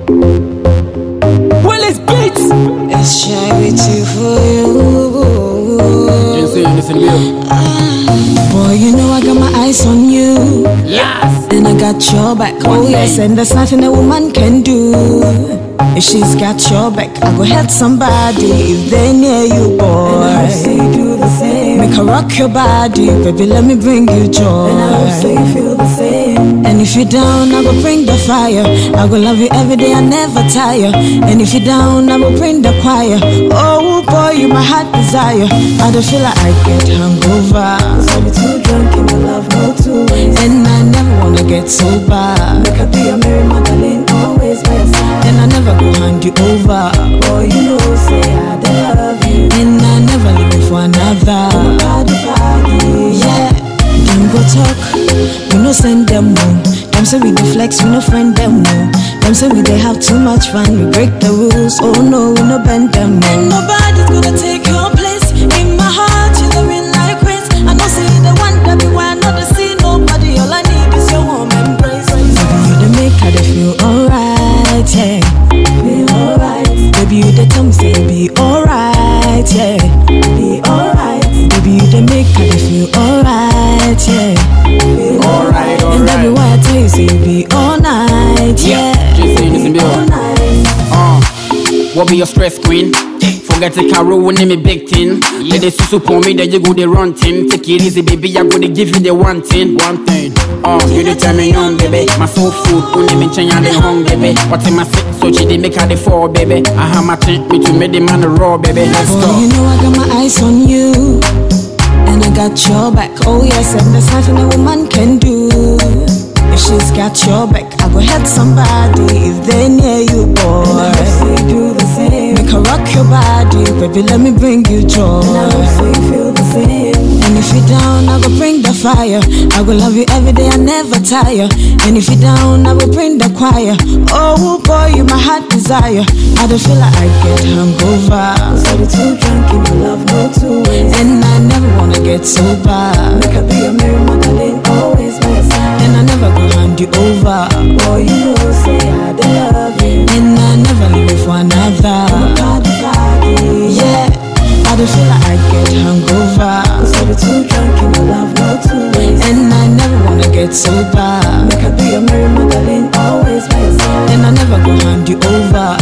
Well, it's beats. It's charity for you. Can't say anything real. Boy, you know I got my eyes on you. Yes. And I got your back. Oh yes, and there's nothing a woman can do. If she's got your back, I go help somebody if they near you, boy. And I say do the same. Make her rock your body, baby, let me bring you joy. And I say feel the same. And if you're down, I will bring the fire. I will love you every day, I never tire. And if you're down, I will bring the choir. Oh boy, you my heart desire. I don't feel like I get hungover. Cause I'll be too drunk in my love, no two ways. And I never wanna get sober. Make her be a Mary Magdalene, always by your side. And I never go hand you over. Boy, you know, say I love you. And I never leave you for another. Body. Yeah, them go talk, we no send them home. Them say we do flex, we no friend them no. Them say we they have too much fun, we break the rules. Oh no, we no bend them no. And nobody's gonna take your place. In my heart, you're the real like Prince. I know say the one that be why I not to see nobody. All I need is your warm embrace. Baby, you the make her they feel alright, yeah. Feel alright, Baby, you the tell me say be alright, yeah. be alright, Baby, you the make her they feel alright, yeah. feel Alright, And that be alright. why I tell you say be all night, yeah. Can't say anything real. alright. What be your stress queen? Forget the carol when me big thing. Let the susu pour me, then you go the run thing. Take it easy, baby, I'm gonna give you the one thing. You the tell me young, baby. My soul food, only me change the hung, baby. What's in my sick, so she did make her the fall, baby. I have my thing, me to make the man raw, baby. Let's Boy, go. you know I got my eyes on you. And I got your back, oh yes, and there's nothing a woman can do. If she's got your back, I go help somebody if they near you, boy. I say do the same. Make her rock your body, baby, let me bring you joy. And I say feel the same. And if you're down, I will bring the fire. I will love you every day, I never tire. And if you're down, I will bring the choir. Oh boy, you my heart desire. I don't feel like I get hungover. Cause I'll be too drunk in my love, no two ways. And I never wanna get sober. Make her be a Mary Magdalene, always by your side. And I never go hand you over. Boy, you know, say I love you. And I never leave you for another. Body. Yeah, I don't feel like I get hungover. Cause I'll be too drunk in my love, no two ways. And I never wanna get sober. Make her be a Mary Magdalene, always by your side. And I never go hand you over.